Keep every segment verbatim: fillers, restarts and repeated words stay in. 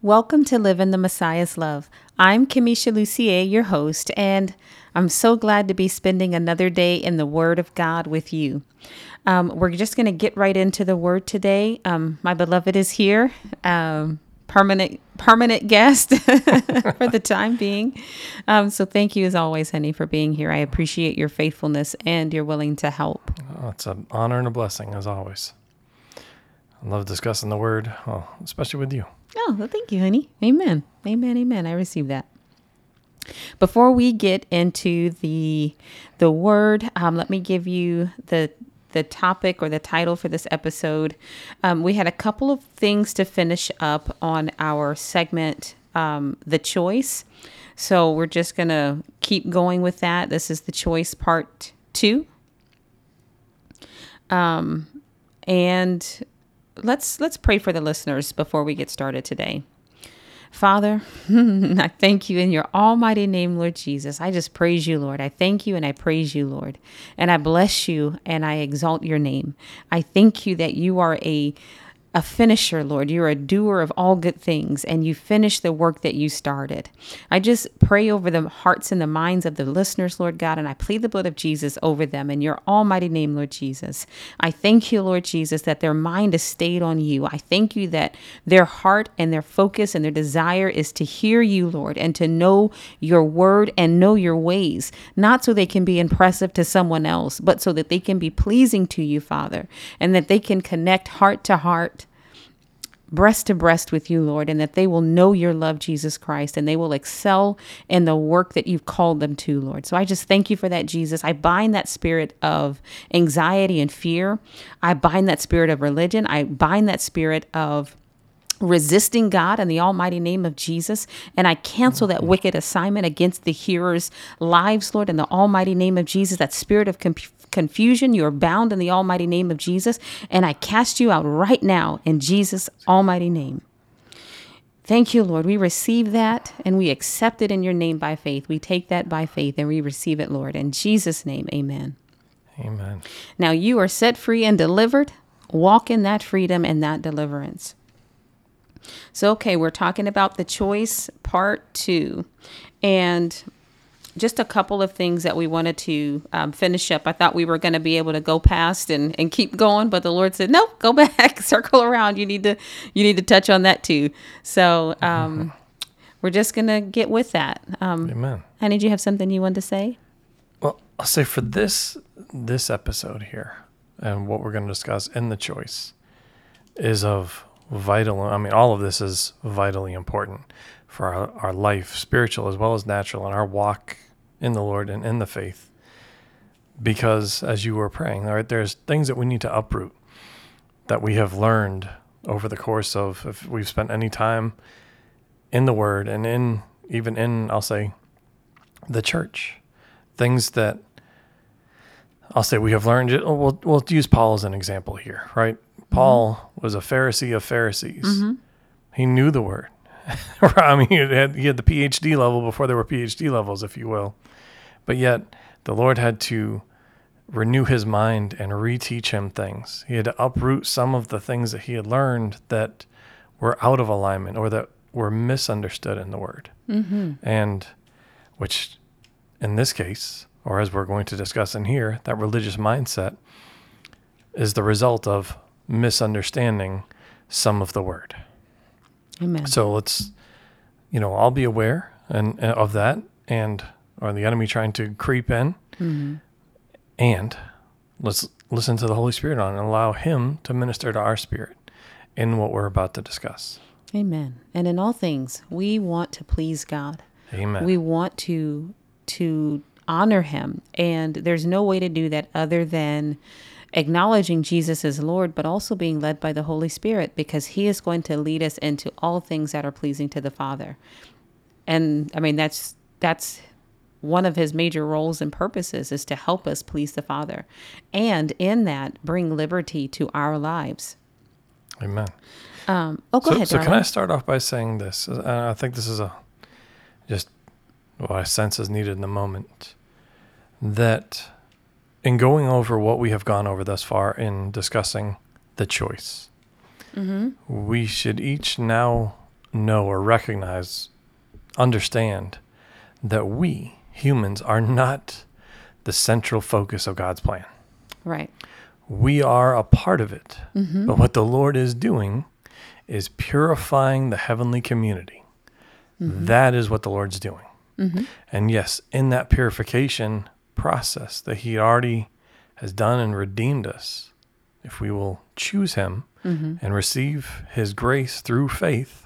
Welcome to Live in the Messiah's Love. I'm Kamisha Lucier, your host, and I'm so glad to be spending another day in the Word of God with you. Um, we're just going to get right into the Word today. Um, my beloved is here, um, permanent permanent guest for the time being. Um, so thank you as always, honey, for being here. I appreciate your faithfulness and your willing to help. Oh, it's an honor and a blessing, as always. I love discussing the Word, well, especially with you. Oh, well, thank you, honey. Amen. Amen. Amen. I receive that. Before we get into the the word, um, let me give you the the topic or the title for this episode. Um, we had a couple of things to finish up on our segment, um, The Choice. So we're just going to keep going with that. This is The Choice Part two. Um, and let's let's pray for the listeners before we get started today. Father, I thank you in your almighty name, Lord Jesus. I just praise you, Lord. I thank you and I praise you, Lord. And I bless you and I exalt your name. I thank you that you are a a finisher, Lord. You're a doer of all good things, and you finish the work that you started. I just pray over the hearts and the minds of the listeners, Lord God, and I plead the blood of Jesus over them in your almighty name, Lord Jesus. I thank you, Lord Jesus, that their mind is stayed on you. I thank you that their heart and their focus and their desire is to hear you, Lord, and to know your word and know your ways, not so they can be impressive to someone else, but so that they can be pleasing to you, Father, and that they can connect heart to heart, breast to breast with you, Lord, and that they will know your love, Jesus Christ, and they will excel in the work that you've called them to, Lord. So I just thank you for that, Jesus. I bind that spirit of anxiety and fear. I bind that spirit of religion. I bind that spirit of resisting God in the almighty name of Jesus. And I cancel that wicked assignment against the hearers' lives, Lord, in the almighty name of Jesus. That spirit of confusion. Confusion, you are bound in the almighty name of Jesus, and I cast you out right now in Jesus' almighty name. Thank you, Lord. We receive that and we accept it in your name by faith. We take that by faith and we receive it, Lord. In Jesus' name, amen. Amen. Now you are set free and delivered. Walk in that freedom and that deliverance. So, okay, we're talking about the choice part two. And just a couple of things that we wanted to um, finish up. I thought we were going to be able to go past and, and keep going, but the Lord said, no, go back, circle around. You need to, you need to touch on that too. So um, mm-hmm. we're just going to get with that. Um, Amen. Honey, did you have something you wanted to say? Well, I'll say for this, this episode here and what we're going to discuss in the choice is of vital. I mean, all of this is vitally important for our, our life, spiritual as well as natural, and our walk in the Lord and in the faith. Because as you were praying, right, there's things that we need to uproot that we have learned over the course of, if we've spent any time in the Word and in, even in, I'll say, the church. Things that I'll say we have learned. We'll, we'll use Paul as an example here, right? Paul mm-hmm. was a Pharisee of Pharisees. Mm-hmm. He knew the Word. I mean, he had, he had the P H D level before there were P H D levels, if you will. But yet, the Lord had to renew his mind and reteach him things. He had to uproot some of the things that he had learned that were out of alignment or that were misunderstood in the Word. Mm-hmm. And which, in this case, or as we're going to discuss in here, that religious mindset is the result of misunderstanding some of the Word. Amen. So let's, you know, I'll be aware and, and of that, and or the enemy trying to creep in, mm-hmm. and let's listen to the Holy Spirit on and allow Him to minister to our spirit in what we're about to discuss. Amen. And in all things, we want to please God. Amen. We want to to honor Him, and there's no way to do that other than acknowledging Jesus as Lord, but also being led by the Holy Spirit, because He is going to lead us into all things that are pleasing to the Father. And I mean, that's, that's one of His major roles and purposes, is to help us please the Father. And in that, bring liberty to our lives. Amen. Um, oh, go so, ahead, So darling. can I start off by saying this? Uh, I think this is a, just what I sense is needed in the moment. That in going over what we have gone over thus far in discussing the choice, mm-hmm. we should each now know or recognize, understand that we humans are not the central focus of God's plan. Right. We are a part of it. Mm-hmm. But what the Lord is doing is purifying the heavenly community. Mm-hmm. That is what the Lord's doing. Mm-hmm. And yes, in that purification process that he already has done and redeemed us, if we will choose him mm-hmm. and receive his grace through faith,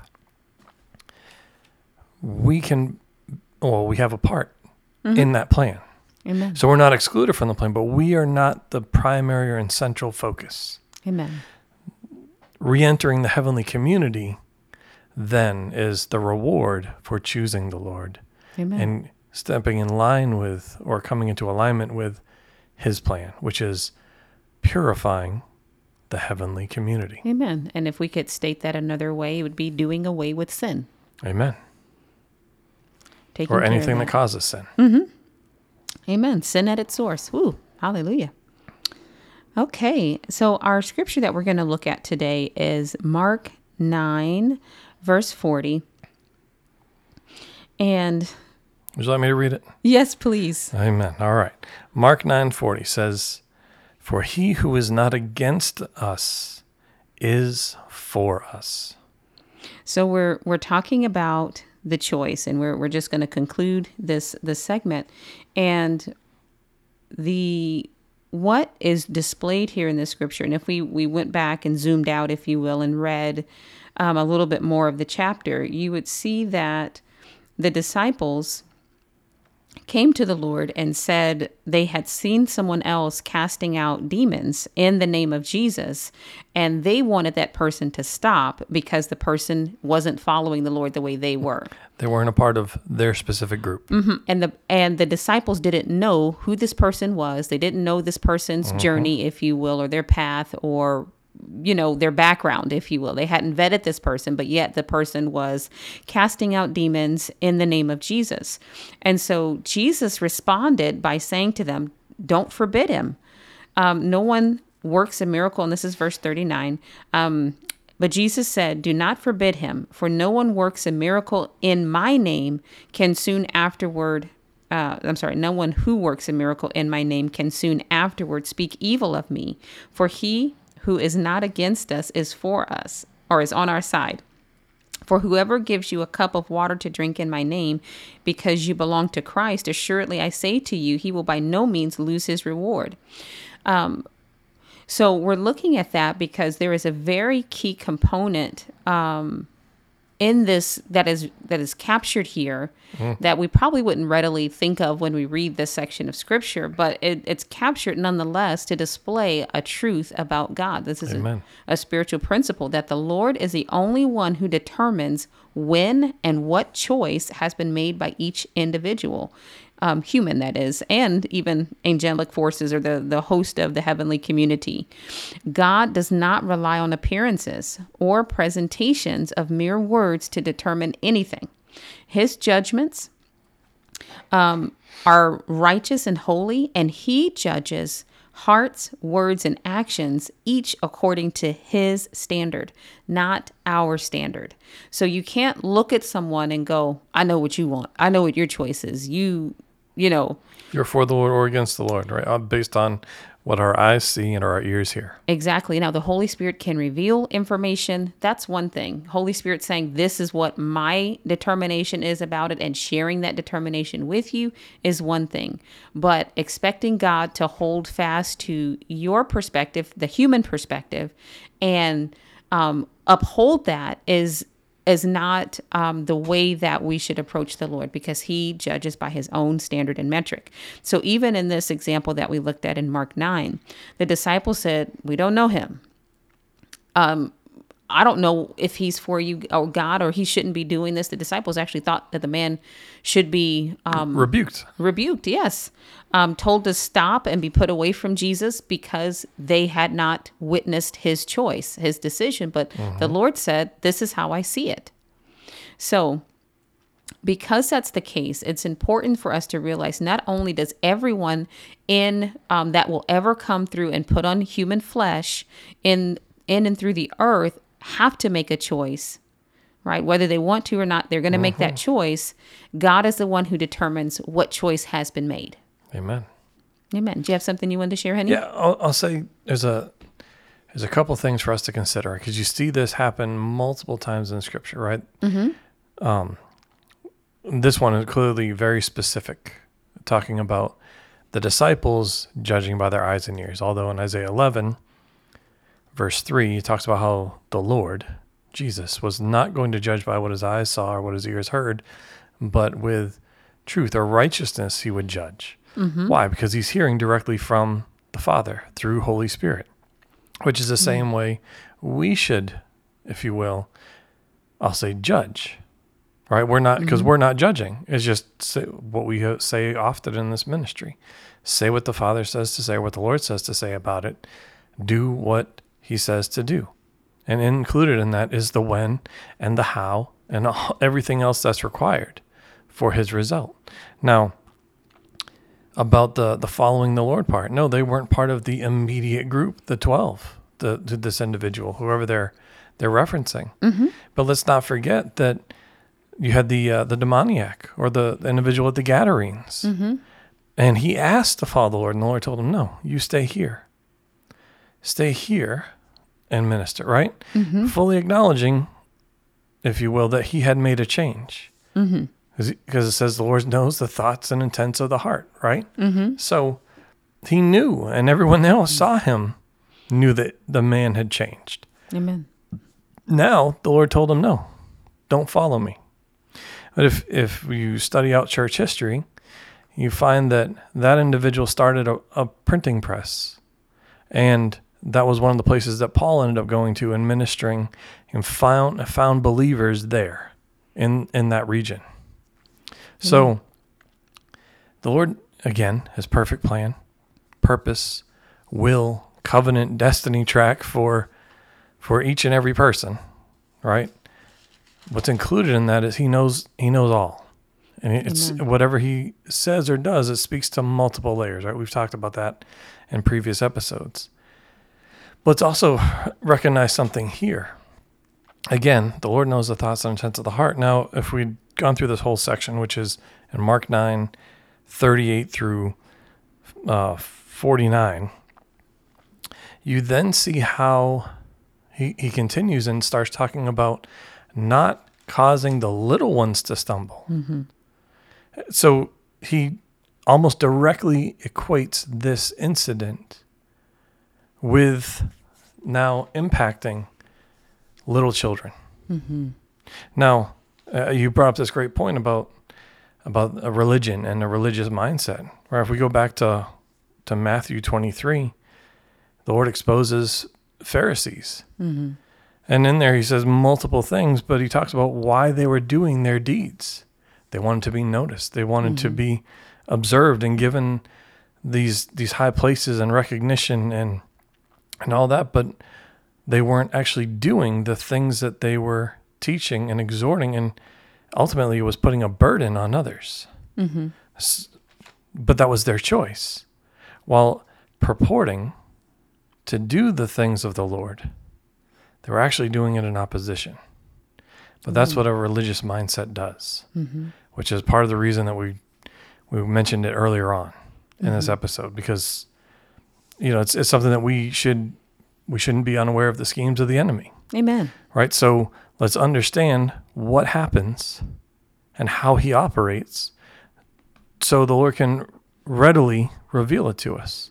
we can, well, we have a part mm-hmm. in that plan. Amen. So we're not excluded from the plan, but we are not the primary and central focus. Amen. Re-entering the heavenly community then is the reward for choosing the Lord. Amen. And stepping in line with or coming into alignment with his plan, which is purifying the heavenly community. Amen. And if we could state that another way, it would be doing away with sin. Amen. Taking or anything that. that causes sin. Mm-hmm. Amen. Sin at its source. Woo. Hallelujah. Okay. So our scripture that we're going to look at today is Mark nine, verse forty. And would you like me to read it? Yes, please. Amen. All right. Mark nine forty says, "For he who is not against us is for us." So we're we're talking about the choice, and we're we're just going to conclude this this segment. And the what is displayed here in this scripture, and if we we went back and zoomed out, if you will, and read um, a little bit more of the chapter, you would see that the disciples came to the Lord and said they had seen someone else casting out demons in the name of Jesus, and they wanted that person to stop because the person wasn't following the Lord the way they were. They weren't a part of their specific group. Mm-hmm. And the and the disciples didn't know who this person was. They didn't know this person's mm-hmm. journey, if you will, or their path, or you know, their background, if you will. They hadn't vetted this person, but yet the person was casting out demons in the name of Jesus. And so Jesus responded by saying to them, don't forbid him. Um, no one works a miracle. And this is verse thirty-nine. Um, but Jesus said, do not forbid him, for no one works a miracle in my name can soon afterward Uh, I'm sorry, no one who works a miracle in my name can soon afterward speak evil of me. For he who is not against us is for us, or is on our side. For whoever gives you a cup of water to drink in my name, because you belong to Christ, assuredly I say to you, he will by no means lose his reward. Um, so we're looking at that because there is a very key component um, in this that is that is captured here mm. that we probably wouldn't readily think of when we read this section of scripture, but it, it's captured nonetheless to display a truth about God. This is a, a spiritual principle that the Lord is the only one who determines when and what choice has been made by each individual. Um, human, that is, and even angelic forces or the, the host of the heavenly community. God does not rely on appearances or presentations of mere words to determine anything. His judgments um, are righteous and holy, and he judges hearts, words, and actions, each according to his standard, not our standard. So you can't look at someone and go, I know what you want. I know what your choice is. You You know, you're for the Lord or against the Lord, right? Based on what our eyes see and our ears hear. Exactly. Now, the Holy Spirit can reveal information. That's one thing. Holy Spirit saying, this is what my determination is about it, and sharing that determination with you is one thing. But expecting God to hold fast to your perspective, the human perspective, and um, uphold that is is not um, the way that we should approach the Lord, because he judges by his own standard and metric. So even in this example that we looked at in Mark nine, the disciples said, we don't know him. Um, I don't know if he's for you or God, or he shouldn't be doing this. The disciples actually thought that the man should be um, rebuked. Rebuked, yes. Um, told to stop and be put away from Jesus because they had not witnessed his choice, his decision. But mm-hmm. the Lord said, this is how I see it. So because that's the case, it's important for us to realize not only does everyone in um, that will ever come through and put on human flesh in in and through the earth have to make a choice right? Whether they want to or not, they're going to make that choice. God is the one who determines what choice has been made. Amen. Amen. Do you have something you wanted to share, honey? Yeah, I'll, I'll say there's a there's a couple things for us to consider, because you see this happen multiple times in Scripture, right? Mm-hmm. Um, this one is clearly very specific, talking about the disciples judging by their eyes and ears. Although in Isaiah eleven, verse three, it talks about how the Lord, Jesus, was not going to judge by what his eyes saw or what his ears heard, but with truth or righteousness he would judge. Mm-hmm. Why? Because he's hearing directly from the Father through Holy Spirit, which is the mm-hmm. same way we should, if you will, I'll say judge, right? We're not, because mm-hmm. we're not judging. It's just say, what we say often in this ministry. Say what the Father says to say, what the Lord says to say about it. Do what he says to do. And included in that is the when and the how and all, everything else that's required for his result. Now, about the, the following the Lord part. No, they weren't part of the immediate group, the twelve, the, the this individual, whoever they're they're referencing. Mm-hmm. But let's not forget that you had the uh, the demoniac or the, the individual at the Gadarenes. Mm-hmm. And he asked to follow the Lord, and the Lord told him, no, you stay here. Stay here and minister, right? Mm-hmm. Fully acknowledging, if you will, that he had made a change. Mm-hmm. Because it says the Lord knows the thoughts and intents of the heart, right? Mm-hmm. So he knew, and everyone else saw him, knew that the man had changed. Amen. Now the Lord told him, no, don't follow me. But if, if you study out church history, you find that that individual started a, a printing press. And that was one of the places that Paul ended up going to and ministering, and found, found believers there in, in that region. So, the Lord, again, has perfect plan, purpose, will, covenant, destiny track for for each and every person, right? What's included in that is he knows he knows all. And it's Amen. Whatever he says or does, it speaks to multiple layers, right? We've talked about that in previous episodes. But let's also recognize something here. Again, the Lord knows the thoughts and intents of the heart. Now, if we'd gone through this whole section, which is in Mark nine, thirty-eight through uh, forty-nine, you then see how he, he continues and starts talking about not causing the little ones to stumble. Mm-hmm. So he almost directly equates this incident with now impacting little children. Mm-hmm. Now, uh, you brought up this great point about about a religion and a religious mindset. Or if we go back to to Matthew twenty-three, the Lord exposes Pharisees. Mm-hmm. And in there he says multiple things, but he talks about why they were doing their deeds. They wanted to be noticed. They wanted mm-hmm. to be observed and given these these high places and recognition and and all that, but they weren't actually doing the things that they were teaching and exhorting, and ultimately it was putting a burden on others. Mm-hmm. But that was their choice. While purporting to do the things of the Lord, they were actually doing it in opposition. But that's mm-hmm. what a religious mindset does, mm-hmm. which is part of the reason that we we mentioned it earlier on in mm-hmm. this episode, because you know it's it's something that we should we shouldn't be unaware of the schemes of the enemy. Amen. Right? So let's understand what happens and how he operates, so the Lord can readily reveal it to us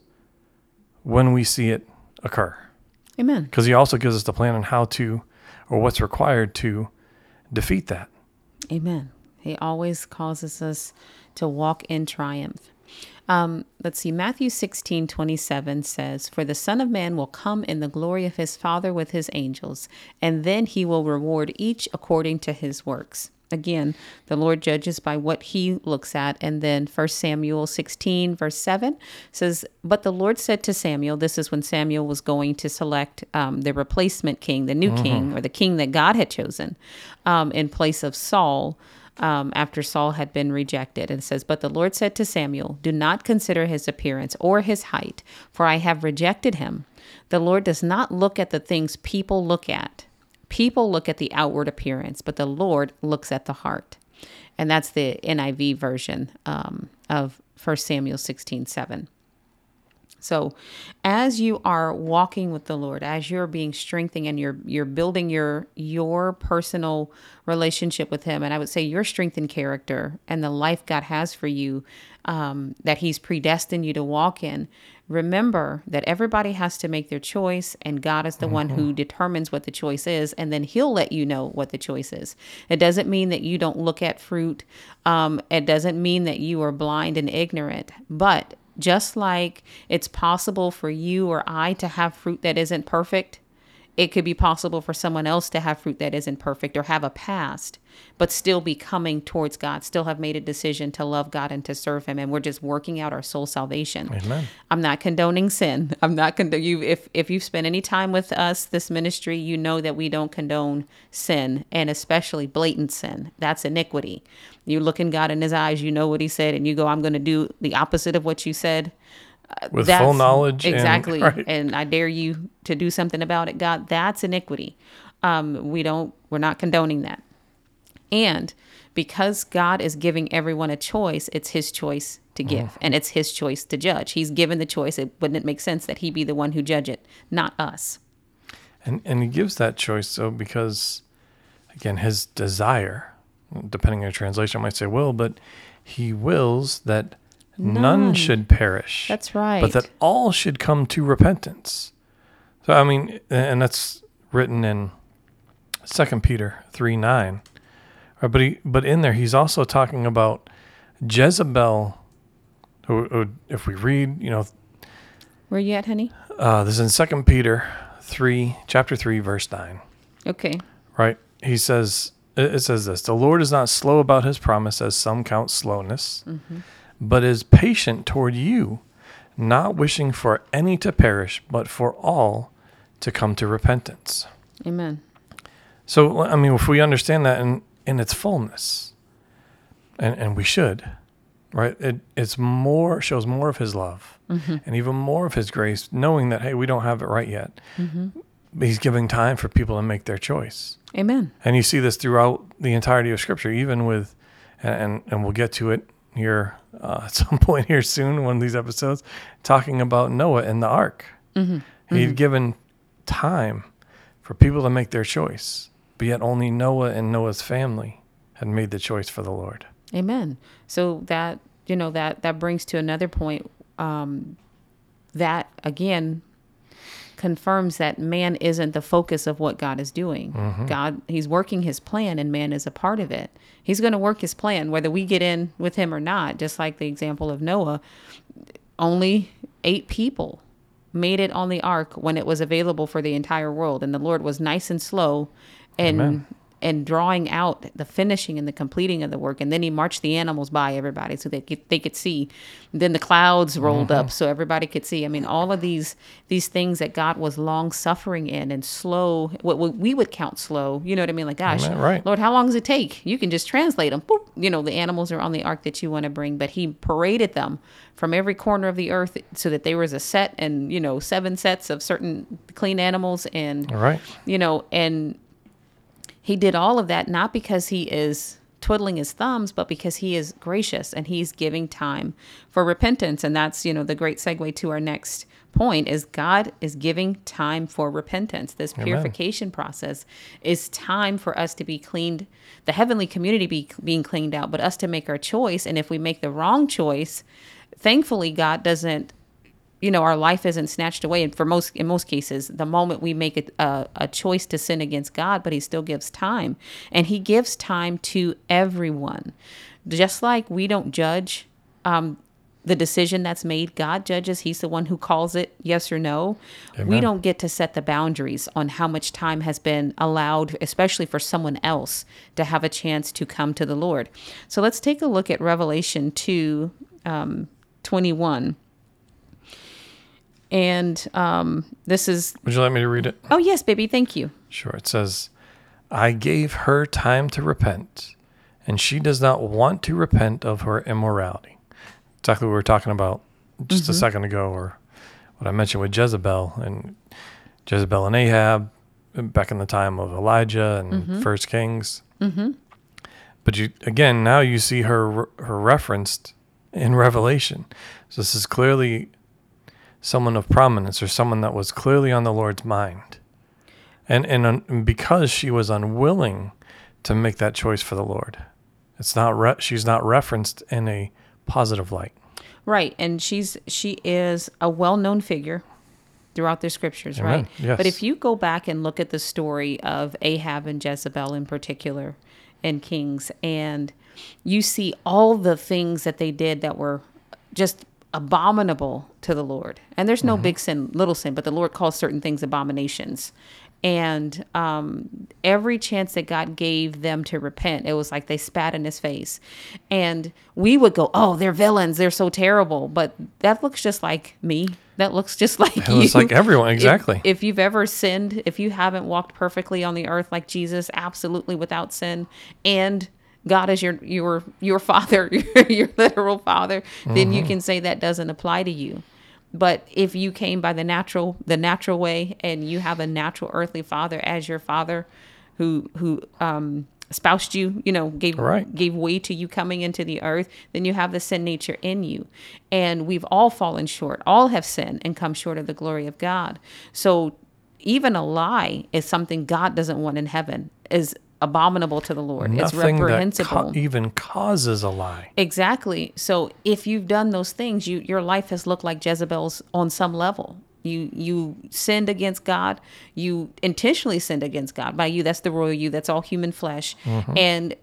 when we see it occur. Amen. Because he also gives us the plan on how to, or what's required to defeat that. Amen. He always causes us to walk in triumph. Um, let's see, Matthew sixteen twenty-seven says, "For the Son of Man will come in the glory of his Father with his angels, and then he will reward each according to his works." Again, the Lord judges by what he looks at. And then First Samuel sixteen, verse seven says, "But the Lord said to Samuel," this is when Samuel was going to select um, the replacement king, the new mm-hmm. king, or the king that God had chosen um, in place of Saul. Um, after Saul had been rejected. And it says, "But the Lord said to Samuel, do not consider his appearance or his height, for I have rejected him. The Lord does not look at the things people look at. People look at the outward appearance, but the Lord looks at the heart. And that's the N I V version um, of First Samuel sixteen seven. So as you are walking with the Lord, as you're being strengthened and you're you're building your your personal relationship with him, and I would say your strengthened character and the life God has for you, um, that he's predestined you to walk in, remember that everybody has to make their choice, and God is the mm-hmm. one who determines what the choice is, and then he'll let you know what the choice is. It doesn't mean that you don't look at fruit. Um, it doesn't mean that you are blind and ignorant, but just like it's possible for you or I to have fruit that isn't perfect, it could be possible for someone else to have fruit that isn't perfect or have a past, but still be coming towards God, still have made a decision to love God and to serve him. And we're just working out our soul salvation. Amen. I'm not condoning sin. I'm not condone you. If, if you've spent any time with us, this ministry, you know that we don't condone sin, and especially blatant sin. That's iniquity. You look in God in his eyes, you know what he said, and you go, I'm going to do the opposite of what you said. With that's, full knowledge. Exactly. And, right. and I dare you to do something about it, God. That's iniquity. Um, we don't, we're not condoning that. And because God is giving everyone a choice, it's his choice to give, mm. and it's his choice to judge. He's given the choice. It wouldn't it make sense that he be the one who judge it, not us? And and he gives that choice so because, again, his desire, depending on your translation, I might say will, but he wills that None. None should perish. That's right. But that all should come to repentance. So, I mean, and that's written in Second Peter three nine. But he, but in there, he's also talking about Jezebel. If we read, you know. Where you at, honey? Uh, this is in Second Peter three, chapter three, verse nine. Okay. Right? He says, it says this, the Lord is not slow about his promise, as some count slowness, mm-hmm. but is patient toward you, not wishing for any to perish, but for all to come to repentance. Amen. So, I mean, if we understand that in, in its fullness, and, and we should, right? It it's more shows more of his love, mm-hmm. and even more of his grace, knowing that, hey, we don't have it right yet. Mm-hmm. He's giving time for people to make their choice. Amen. And you see this throughout the entirety of Scripture, even with, and and, and we'll get to it here uh, at some point here soon, one of these episodes, talking about Noah and the ark. Mm-hmm. He'd mm-hmm. given time for people to make their choice, but yet only Noah and Noah's family had made the choice for the Lord. Amen. So that, you know, that, that brings to another point, um, that again confirms that man isn't the focus of what God is doing. Mm-hmm. God, he's working his plan, and man is a part of it. He's going to work his plan, whether we get in with him or not. Just like the example of Noah, only eight people made it on the ark when it was available for the entire world. And the Lord was nice and slow and Amen. and drawing out the finishing and the completing of the work. And then he marched the animals by everybody so they could, they could see. Then the clouds rolled mm-hmm. up so everybody could see. I mean, all of these these things that God was long suffering in and slow, what we would count slow. You know what I mean? Like, gosh, Amen, right. Lord, how long does it take? You can just translate them. Boop. You know, the animals are on the ark that you want to bring. But he paraded them from every corner of the earth so that there was a set and, you know, seven sets of certain clean animals. And, all right. you know, and he did all of that not because he is twiddling his thumbs, but because he is gracious and he's giving time for repentance. And that's, you know, the great segue to our next point is God is giving time for repentance. This Amen. Purification process is time for us to be cleaned, the heavenly community be being cleaned out, but us to make our choice. And if we make the wrong choice, thankfully God doesn't, you know, our life isn't snatched away. And for most, in most cases, the moment we make a, a, a choice to sin against God, but he still gives time, and he gives time to everyone. Just like we don't judge um, the decision that's made, God judges. He's the one who calls it yes or no. Amen. We don't get to set the boundaries on how much time has been allowed, especially for someone else to have a chance to come to the Lord. So let's take a look at Revelation two, um, twenty-one. And um, this is... Would you like me to read it? Oh, yes, baby. Thank you. Sure. It says, I gave her time to repent, and she does not want to repent of her immorality. Exactly what we were talking about just mm-hmm. a second ago, or what I mentioned with Jezebel and Jezebel and Ahab. back in the time of Elijah and Mm-hmm. First Kings. Mm-hmm. But you again, now you see her her referenced in Revelation. So this is clearly someone of prominence, or someone that was clearly on the Lord's mind. And and un, because she was unwilling to make that choice for the Lord, it's not re, she's not referenced in a positive light. Right, and she's she is a well-known figure throughout the scriptures, Amen. right? Yes. But if you go back and look at the story of Ahab and Jezebel in particular in Kings, and you see all the things that they did that were just abominable to the Lord. And there's no mm-hmm. big sin, little sin, but the Lord calls certain things abominations. And um, every chance that God gave them to repent, it was like they spat in his face. And we would go, oh, they're villains. They're so terrible. But that looks just like me. That looks just like it you. It looks like everyone, exactly. If, if you've ever sinned, if you haven't walked perfectly on the earth like Jesus, absolutely without sin, and God is your your your father, your, your literal father, mm-hmm. then you can say that doesn't apply to you. But if you came by the natural the natural way, and you have a natural earthly father as your father, who who um, espoused you, you know, gave right. gave way to you coming into the earth, then you have the sin nature in you. And we've all fallen short. All have sinned and come short of the glory of God. So even a lie is something God doesn't want in heaven, is abominable to the Lord. Nothing it's reprehensible. That co- even causes a lie. Exactly. So if you've done those things, you your life has looked like Jezebel's on some level. You you sinned against God. You intentionally sinned against God. By you, that's the royal you. That's all human flesh. Mm-hmm. And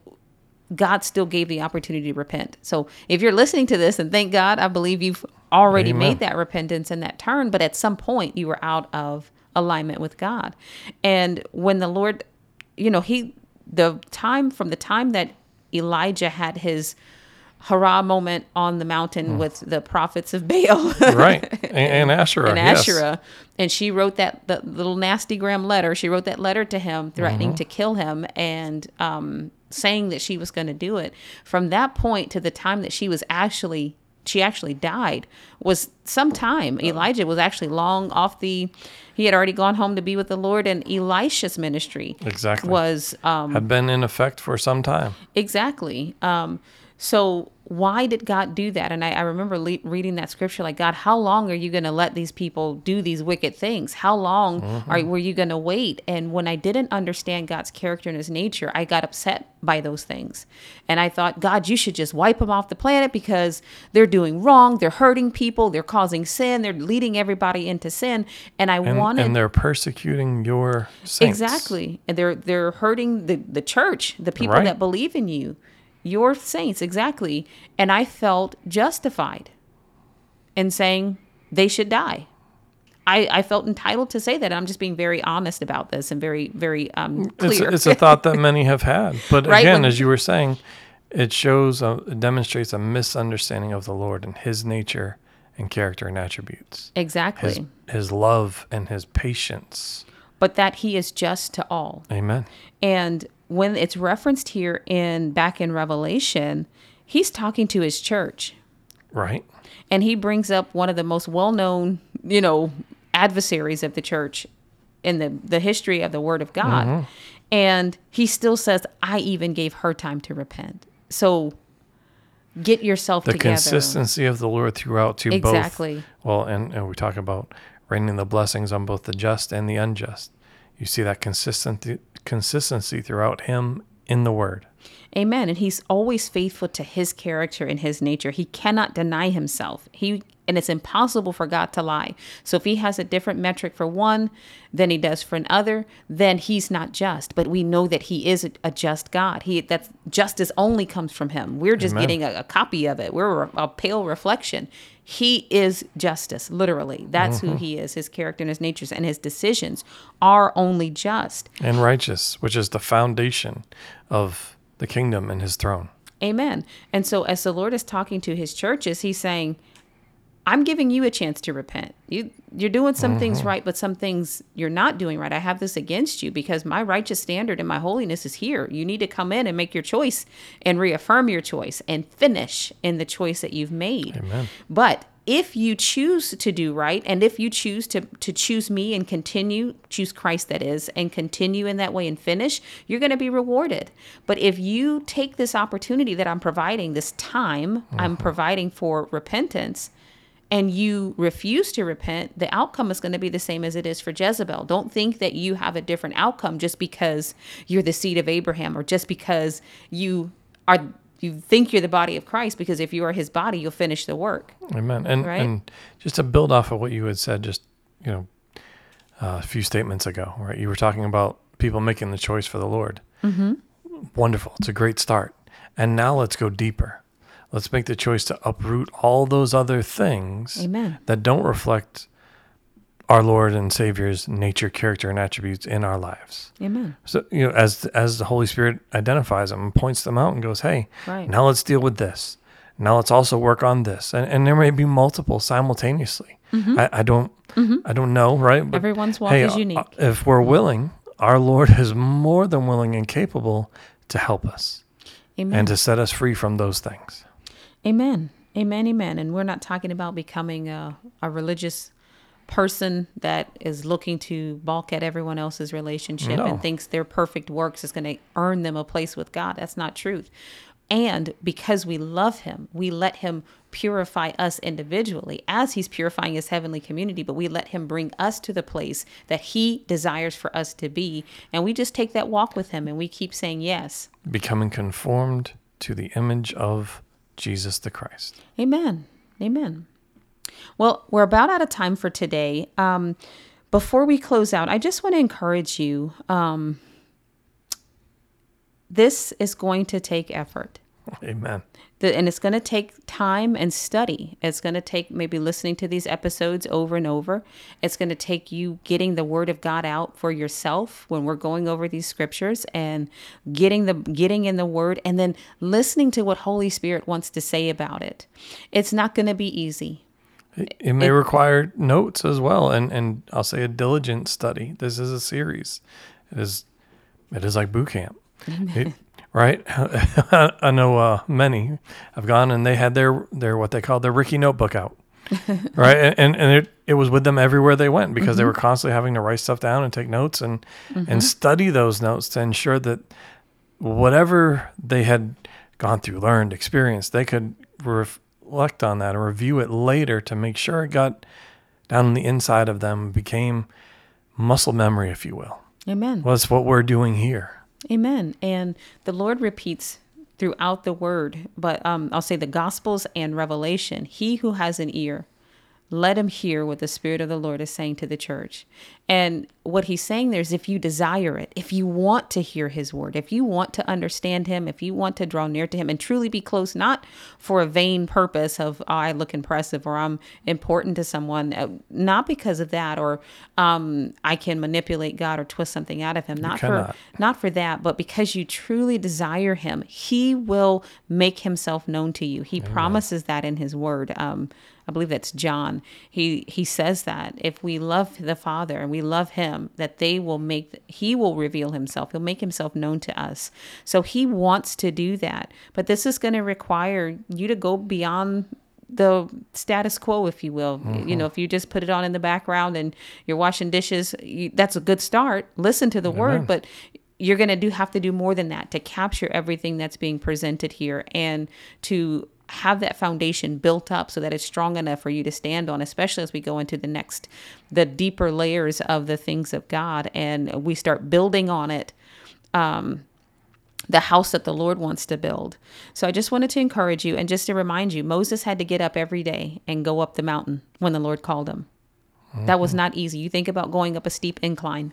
God still gave the opportunity to repent. So if you're listening to this, and thank God, I believe you've already Amen. made that repentance and that turn, but at some point you were out of alignment with God. And when the Lord, you know, he, the time from the time that Elijah had his hurrah moment on the mountain mm. with the prophets of Baal. Right. And, and Asherah. And yes. Asherah. And she wrote that the little nasty gram letter. She wrote that letter to him, threatening mm-hmm. to kill him, and um, saying that she was going to do it. From that point to the time that she was actually, she actually died, was some time. Elijah was actually long off the, he had already gone home to be with the Lord, and Elisha's ministry exactly was um, had been in effect for some time. Exactly. Um, so why did God do that? And I, I remember le- reading that scripture, like, God, how long are you going to let these people do these wicked things? How long mm-hmm. are were you going to wait? And when I didn't understand God's character and his nature, I got upset by those things. And I thought, God, you should just wipe them off the planet because they're doing wrong. They're hurting people. They're causing sin. They're leading everybody into sin. And I and, wanted... And they're persecuting your saints. Exactly. And they're, they're hurting the, the church, the people right. that believe in you. Your saints, exactly. And I felt justified in saying they should die. I, I felt entitled to say that. I'm just being very honest about this and very, very um, clear. It's, it's a thought that many have had. But right? again, when, as you were saying, it shows, a, it demonstrates a misunderstanding of the Lord and his nature and character and attributes. Exactly. His, his love and his patience. But that he is just to all. Amen. And when it's referenced here in back in Revelation, he's talking to his church. Right. And he brings up one of the most well-known, you know, adversaries of the church in the, the history of the Word of God. Mm-hmm. And he still says, I even gave her time to repent. So get yourself the together. The consistency of the Lord throughout to exactly. both. Exactly. Well, and, and we talk about raining the blessings on both the just and the unjust. You see that consistency consistency throughout him in the Word. Amen. And he's always faithful to his character and his nature. He cannot deny himself. He and it's impossible for God to lie. So if he has a different metric for one than he does for another, then he's not just. But we know that he is a, a just God. He that justice only comes from him. We're just Amen. getting a, a copy of it. We're a, a pale reflection. He is justice, literally. That's mm-hmm. who he is, his character and his natures, and his decisions are only just. And righteous, which is the foundation of the kingdom and his throne. Amen. And so as the Lord is talking to his churches, he's saying, I'm giving you a chance to repent. You, you're doing some mm-hmm. things right, but some things you're not doing right. I have this against you because my righteous standard and my holiness is here. You need to come in and make your choice and reaffirm your choice and finish in the choice that you've made. Amen. But if you choose to do right, and if you choose to, to choose me and continue, choose Christ that is, and continue in that way and finish, you're going to be rewarded. But if you take this opportunity that I'm providing, this time mm-hmm. I'm providing for repentance, and you refuse to repent, the outcome is going to be the same as it is for Jezebel. Don't think that you have a different outcome just because you're the seed of Abraham, or just because you are you think you're the body of Christ, because if you are his body, you'll finish the work. Amen. And right? and just to build off of what you had said just, you know, uh, a few statements ago, right? You were talking about people making the choice for the Lord. Mm-hmm. Wonderful. It's a great start. And now let's go deeper. Let's make the choice to uproot all those other things Amen. That don't reflect our Lord and Savior's nature, character, and attributes in our lives. Amen. So, you know, as as the Holy Spirit identifies them and points them out and goes, hey, right. now let's deal with this. Now let's also work on this. And, and there may be multiple simultaneously. Mm-hmm. I, I don't mm-hmm. I don't know, right? But, everyone's walk hey, is unique. If we're willing, our Lord is more than willing and capable to help us. Amen. And to set us free from those things. Amen. Amen. Amen. And we're not talking about becoming a, a religious person that is looking to balk at everyone else's relationship no. and thinks their perfect works is going to earn them a place with God. That's not truth. And because we love him, we let him purify us individually as he's purifying his heavenly community, but we let him bring us to the place that he desires for us to be. And we just take that walk with him and we keep saying yes. Becoming conformed to the image of Jesus the Christ. Amen. Amen. Well, we're about out of time for today. Um, before we close out, I just want to encourage you. Um, this is going to take effort. Amen. The, and it's going to take time and study. It's going to take maybe listening to these episodes over and over. It's going to take you getting the word of God out for yourself when we're going over these scriptures, and getting the getting in the word, and then listening to what Holy Spirit wants to say about it. It's not going to be easy. It, it may it, require notes as well, and, and I'll say a diligent study. This is a series. It is it is like boot camp. It, right? I know uh, many have gone and they had their, their what they call their Ricky notebook out, right? And and it, it was with them everywhere they went, because mm-hmm. they were constantly having to write stuff down and take notes and mm-hmm. and study those notes to ensure that whatever they had gone through, learned, experienced, they could reflect on that and review it later to make sure it got down on the inside of them, became muscle memory, if you will. Amen. Well, that's what we're doing here. Amen. And the Lord repeats throughout the word, but um, I'll say the Gospels and Revelation, he who has an ear, let him hear what the Spirit of the Lord is saying to the church. And what he's saying there is, if you desire it, if you want to hear his word, if you want to understand him, if you want to draw near to him and truly be close, not for a vain purpose of, oh, I look impressive or I'm important to someone, uh, not because of that, or um, I can manipulate God or twist something out of him, not for not for that, but because you truly desire him, he will make himself known to you. He Amen. Promises that in his word. Um, I believe that's John. He he says that if we love the Father and we love him, that they will make, he will reveal himself. He'll make himself known to us. So he wants to do that. But this is going to require you to go beyond the status quo, if you will. Mm-hmm. You know, if you just put it on in the background and you're washing dishes, you, that's a good start. Listen to the Amen. Word, but you're going to do have to do more than that to capture everything that's being presented here and to have that foundation built up so that it's strong enough for you to stand on, especially as we go into the next, the deeper layers of the things of God, and we start building on it, um, the house that the Lord wants to build. So I just wanted to encourage you, and just to remind you, Moses had to get up every day and go up the mountain when the Lord called him. Mm-hmm. That was not easy. You think about going up a steep incline.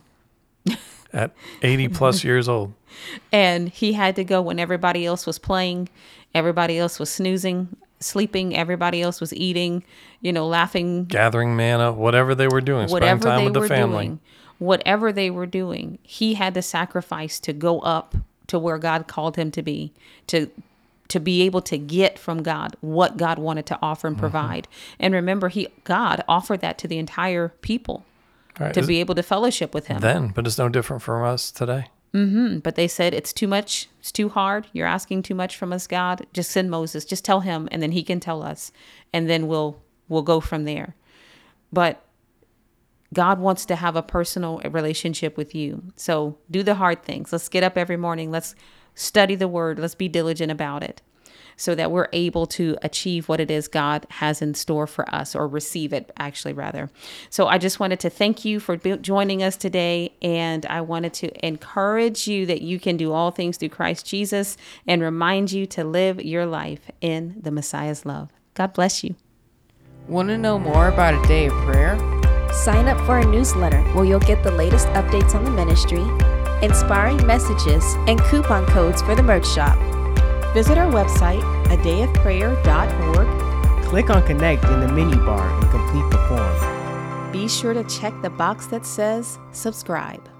At eighty plus years old. And he had to go when everybody else was playing, everybody else was snoozing, sleeping, everybody else was eating, you know, laughing. Gathering manna, whatever they were doing, spending time with the family. Doing, whatever they were doing, he had to sacrifice to go up to where God called him to be, to to be able to get from God what God wanted to offer and provide. Mm-hmm. And remember, he God offered that to the entire people. Right. To Is be able to fellowship with him. Then, but it's no different from us today. Mm-hmm. But they said, it's too much. It's too hard. You're asking too much from us, God. Just send Moses. Just tell him, and then he can tell us. And then we'll we'll go from there. But God wants to have a personal relationship with you. So do the hard things. Let's get up every morning. Let's study the word. Let's be diligent about it so that we're able to achieve what it is God has in store for us, or receive it, actually, rather. So I just wanted to thank you for be- joining us today. And I wanted to encourage you that you can do all things through Christ Jesus, and remind you to live your life in the Messiah's love. God bless you. Want to know more about a day of prayer? Sign up for our newsletter where you'll get the latest updates on the ministry, inspiring messages, and coupon codes for the merch shop. Visit our website, a day of prayer dot org. Click on Connect in the menu bar and complete the form. Be sure to check the box that says subscribe.